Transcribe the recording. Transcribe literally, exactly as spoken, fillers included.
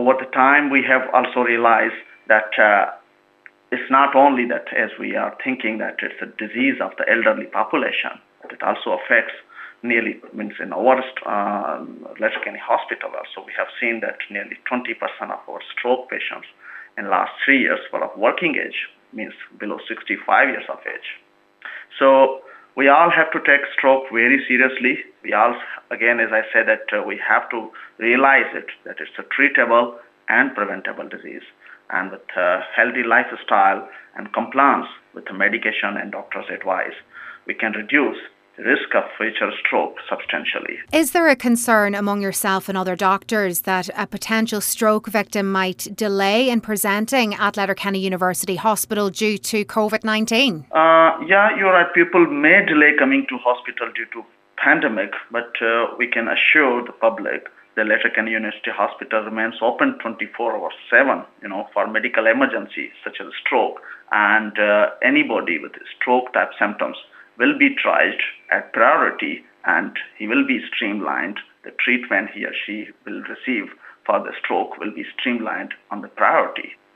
over the time, we have also realized that uh, it's not only that as we are thinking that it's a disease of the elderly population, but it also affects nearly, means in our uh, Letcher County Hospital also, we have seen that nearly twenty percent of our stroke patients in the last three years were of working age, means below sixty-five years of age. So we all have to take stroke very seriously. We all, again, as I said, that uh, we have to realize it, that it's a treatable and preventable disease. And with a healthy lifestyle and compliance with the medication and doctor's advice, we can reduce the risk of future stroke substantially. Is there a concern among yourself and other doctors that a potential stroke victim might delay in presenting at Letterkenny University Hospital due to COVID nineteen? Uh, yeah, you're right. People may delay coming to hospital due to pandemic, but uh, we can assure the public the Letterkenny University Hospital remains open twenty-four hours seven, you know, for medical emergencies such as stroke, and uh, anybody with stroke type symptoms will be triaged at priority, and he will be streamlined. The treatment he or she will receive for the stroke will be streamlined on the priority.